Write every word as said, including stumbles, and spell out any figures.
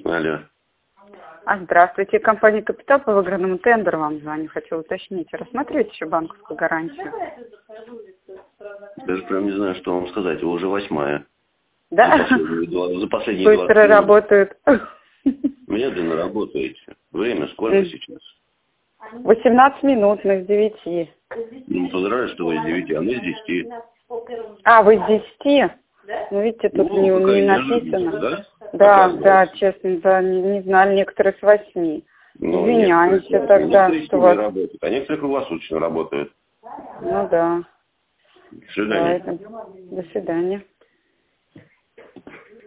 Алло. А, здравствуйте, компания «Капитал» по выигранному тендеру вам звоню. Хочу уточнить, рассмотреть еще банковскую гарантию. Даже прям не знаю, что вам сказать. Вы уже восьмая. Да? За последние, два- за последние Быстро двадцать минут. работают. Медленно работаете. Время сколько сейчас? восемнадцать минут, мы с девяти. Ну, поздравляю, что вы с девяти, а мы с десяти. А, вы с десяти? Ну, видите, тут Ну, не, какая не неожиданность, написано. да? Да, Оказывается. да, честно, да, не, не знали, некоторые с восьми. Ну, Извиняемся некоторые, тогда, некоторые с что ними вас... работают, а некоторые круглосуточно работают. Ну да. До свидания. Да, это... До свидания.